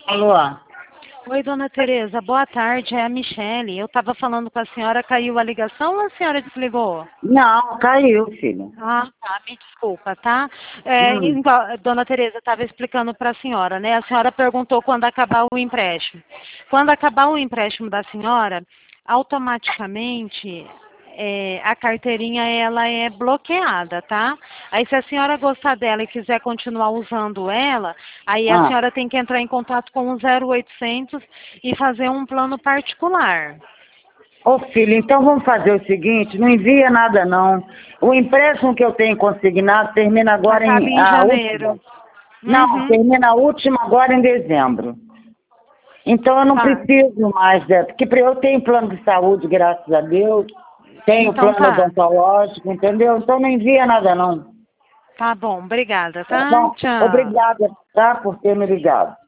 Alô? Oi, dona Tereza, boa tarde, é a Michele. Eu estava falando com a senhora, caiu a ligação ou a senhora desligou? Não, caiu, filha. Ah, tá, me desculpa, tá? Hum. Dona Tereza estava explicando para a senhora, né? A senhora perguntou quando acabar o empréstimo. Quando acabar o empréstimo da senhora, automaticamente a carteirinha ela é bloqueada, tá? Aí se a senhora gostar dela e quiser continuar usando ela, aí a Ah. senhora tem que entrar em contato com o 0800 e fazer um plano particular. Ô, filho, então vamos fazer o seguinte, não envia nada não. O empréstimo que eu tenho consignado termina agora Acaba em a última. janeiro. Não, Uhum, termina a última agora em dezembro. Então eu não tá. preciso mais, porque eu tenho plano de saúde, graças a Deus. Tenho Então plano tá. odontológico, entendeu? Então não envia nada não. Tá bom, obrigada, Tá tá? bom? Tchau. Obrigada, tá, por ter me ligado.